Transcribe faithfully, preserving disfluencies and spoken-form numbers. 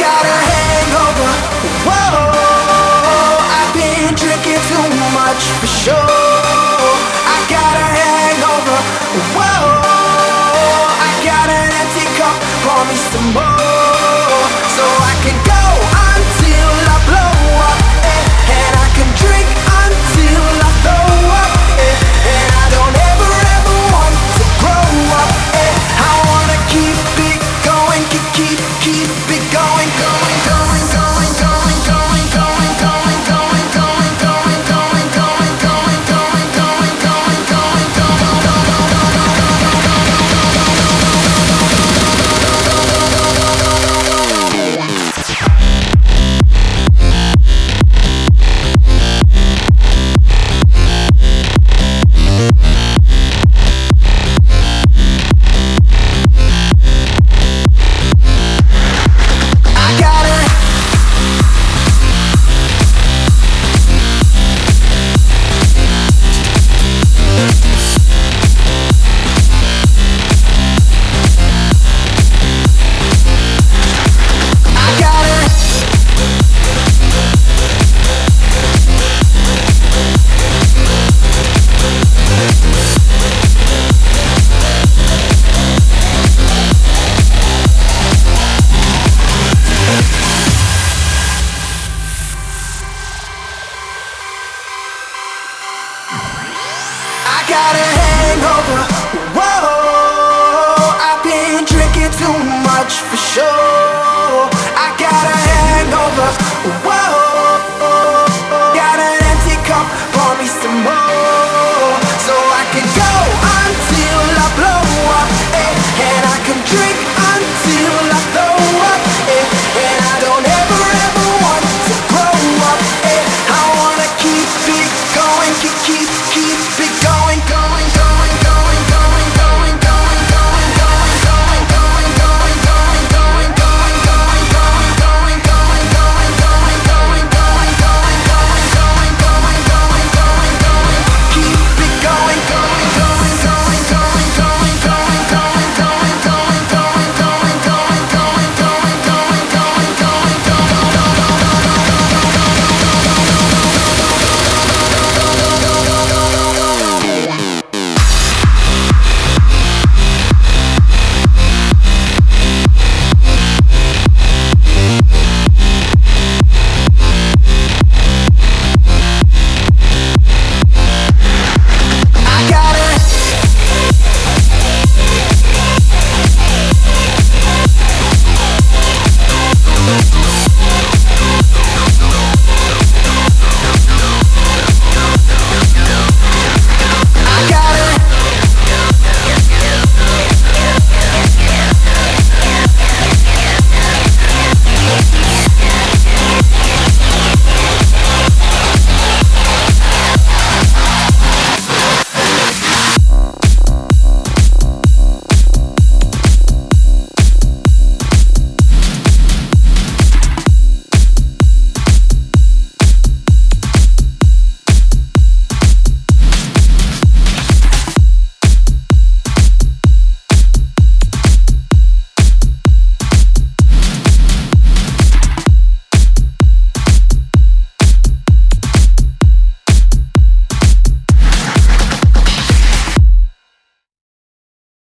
got a hangover. Whoa, I've been drinking too much for sure. I got a hangover. Whoa, I got an empty cup. Pour me some more, so I can go until I blow up, eh, and I can drink until I throw up, eh, and I don't ever ever want to grow up, eh. I wanna keep it going, keep keep keep it going, going, going, going, going, going, going, going, going, going, going, going, going, going, going, going, going, going, got a hangover. Whoa, I've been drinking too much for sure.